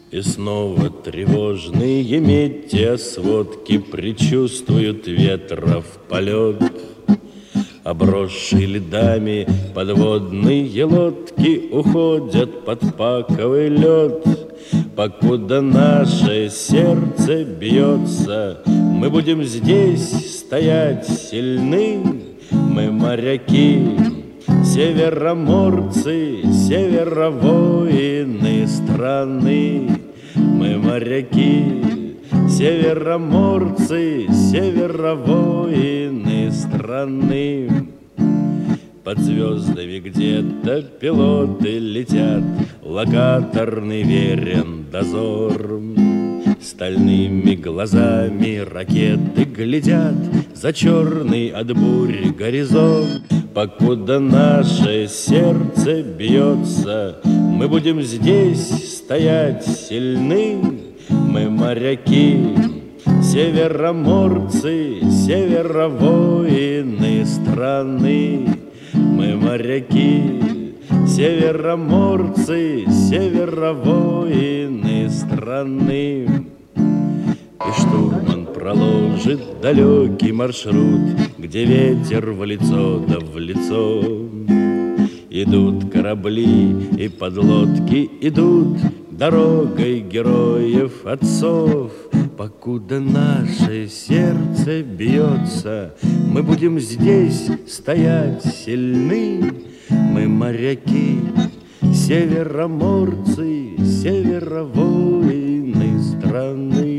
И снова тревожные метеосводки предчувствуют ветров полет. Обросшие льдами подводные лодки уходят под паковый лед. Покуда наше сердце бьется, мы будем здесь стоять сильны. Мы моряки, североморцы, северовоины страны. Мы моряки, североморцы, северовоины страны. Под звездами где-то пилоты летят, локаторный верен дозор. Стальными глазами ракеты глядят за черный от бурь горизонт. Покуда наше сердце бьется, мы будем здесь стоять сильны. Мы моряки, североморцы, северовоины страны. Мы моряки, североморцы, северовоины страны. И штурман проложит далекий маршрут, где ветер в лицо да в лицо. Идут корабли и подлодки идут дорогой героев отцов. Покуда наше сердце бьется, мы будем здесь стоять сильны. Мы моряки, североморцы, северовоины страны.